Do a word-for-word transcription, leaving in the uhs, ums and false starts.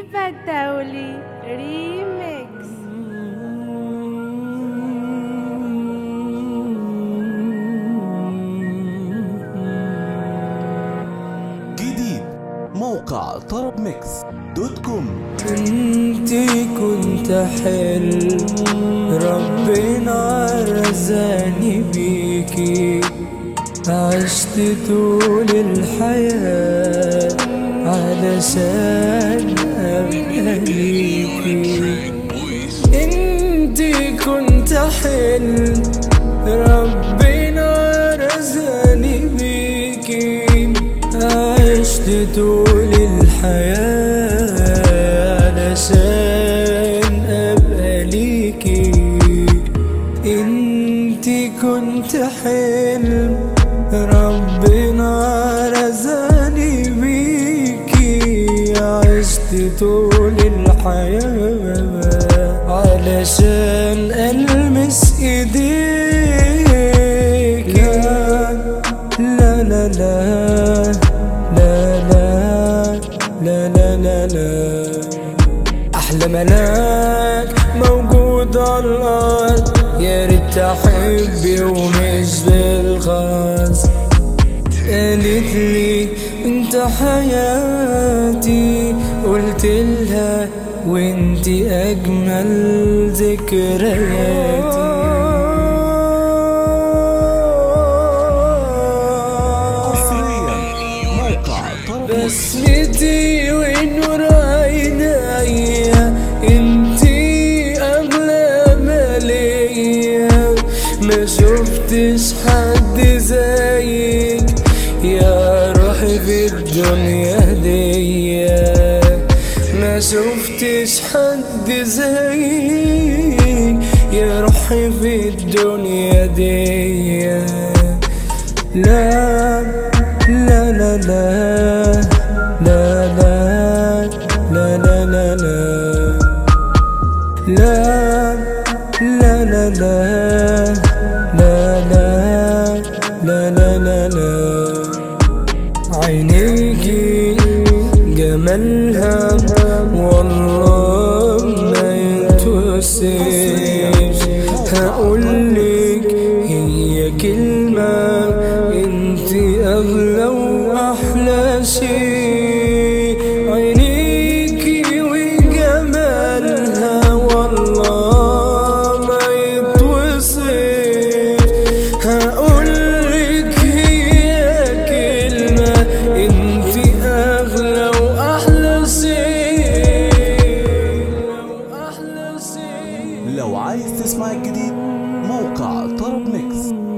ديفا الدولي ريميكس. جديد موقع طرب ميكس دوت كوم. انتي كنت حلم ربنا رزقني بيكي، عشت طول الحياة علشان أبقى ليكي. انتي كنت حلم ربنا رزقني بيكي، عشت طول الحياة علشان أبقى ليكي. انتي كنت حلم ربنا رزقني بيكي، عشت طول الحياة علشان ألمس إيديك. لا لا لا لا لا لا لا لا لا أحلى ملاك موجود على الأرض، يا ريت أحبي ومش بالخاص. قالت لي انت حياتي، قلت لها وانت أجمل ذكرياتي. بسمتي ونور عينيا، انتي اغلى ما ليا. ما شفتش حد زيك يا روحي في الدنيا دي، ما شفتش حد زيك يا روحي في الدنيا دي. لا لا لا لا لا لا لا لا لا لا لا لا لا لا لا لا لا لا عينيكي جمالها والله ما يتوصفش. هقولك هي كلمة، انتي اغلى واحلى شيء. عينيكي وجمالها والله ما يتوصف. هقولك هي كلمة، انتي اغلى واحلى شيء. لو عايز تسمع الجديد موقع طرب ميكس